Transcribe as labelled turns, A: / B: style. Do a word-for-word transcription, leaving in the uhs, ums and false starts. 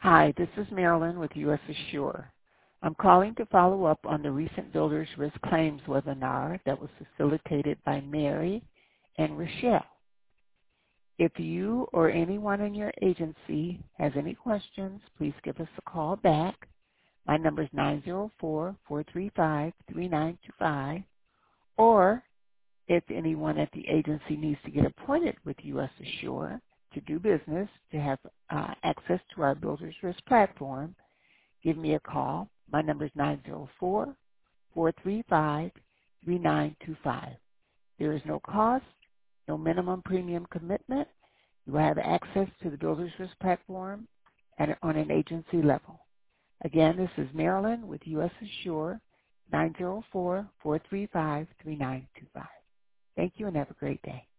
A: Hi, this is Marilyn with U S Assure. I'm calling to follow up on the recent Builders Risk Claims webinar that was facilitated by Mary and Rochelle. If you or anyone in your agency has any questions, please give us a call back. My number is nine zero four, four three five, three nine two five. Or if anyone at the agency needs to get appointed with U S Assure to do business, to have uh, access to our Builders Risk platform, give me a call. My number is nine zero four, four three five, three nine two five. There is no cost, no minimum premium commitment. You will have access to the Builders Risk platform and on an agency level. Again, this is Marilyn with U S Assure, nine zero four, four three five, three nine two five. Thank you and have a great day.